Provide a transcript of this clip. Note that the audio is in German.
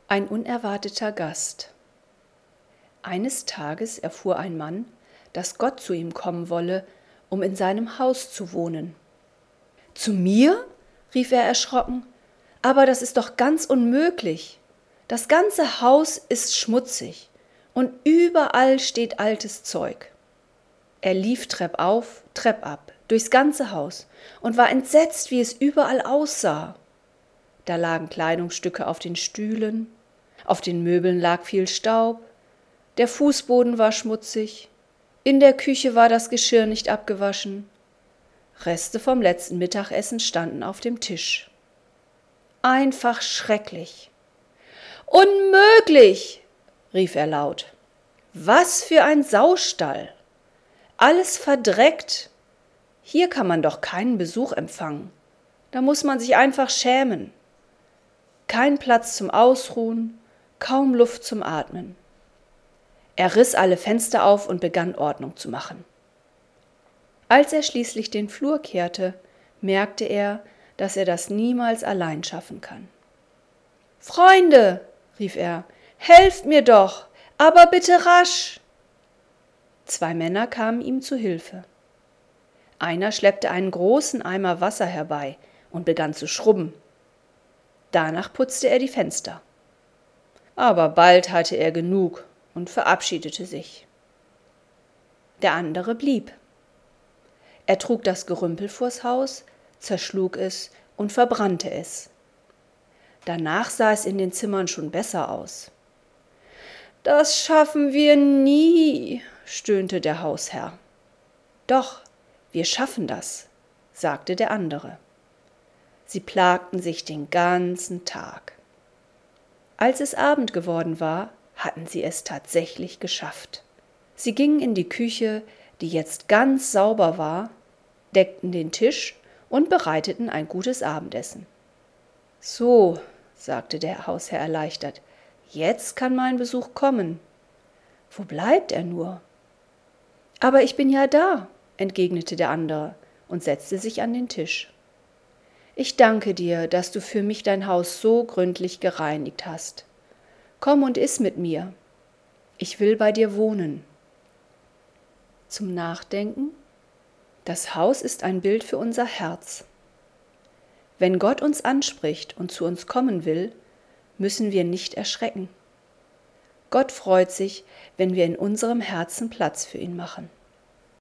Ein unerwarteter Gast. Eines Tages erfuhr ein Mann, dass Gott zu ihm kommen wolle, um in seinem Haus zu wohnen. »Zu mir?« rief er erschrocken. »Aber das ist doch ganz unmöglich. Das ganze Haus ist schmutzig und überall steht altes Zeug.« Er lief treppauf, treppab, durchs ganze Haus und war entsetzt, wie es überall aussah. Da lagen Kleidungsstücke auf den Stühlen, auf den Möbeln lag viel Staub, der Fußboden war schmutzig, in der Küche war das Geschirr nicht abgewaschen, Reste vom letzten Mittagessen standen auf dem Tisch. Einfach schrecklich. »Unmöglich«, rief er laut. »Was für ein Saustall! Alles verdreckt. Hier kann man doch keinen Besuch empfangen. Da muss man sich einfach schämen. Kein Platz zum Ausruhen, kaum Luft zum Atmen.« Er riss alle Fenster auf und begann Ordnung zu machen. Als er schließlich den Flur kehrte, merkte er, dass er das niemals allein schaffen kann. »Freunde«, rief er, »helft mir doch, aber bitte rasch!« 2 Männer kamen ihm zu Hilfe. Einer schleppte einen großen Eimer Wasser herbei und begann zu schrubben. Danach putzte er die Fenster. Aber bald hatte er genug und verabschiedete sich. Der andere blieb. Er trug das Gerümpel vors Haus, zerschlug es und verbrannte es. Danach sah es in den Zimmern schon besser aus. »Das schaffen wir nie«, stöhnte der Hausherr. »Doch, wir schaffen das«, sagte der andere. Sie plagten sich den ganzen Tag. Als es Abend geworden war, hatten sie es tatsächlich geschafft. Sie gingen in die Küche, die jetzt ganz sauber war, deckten den Tisch und bereiteten ein gutes Abendessen. »So«, sagte der Hausherr erleichtert, »jetzt kann mein Besuch kommen. Wo bleibt er nur?« »Aber ich bin ja da«, entgegnete der andere und setzte sich an den Tisch. »Ich danke dir, dass du für mich dein Haus so gründlich gereinigt hast. Komm und iss mit mir. Ich will bei dir wohnen.« Zum Nachdenken: Das Haus ist ein Bild für unser Herz. Wenn Gott uns anspricht und zu uns kommen will, müssen wir nicht erschrecken. Gott freut sich, wenn wir in unserem Herzen Platz für ihn machen.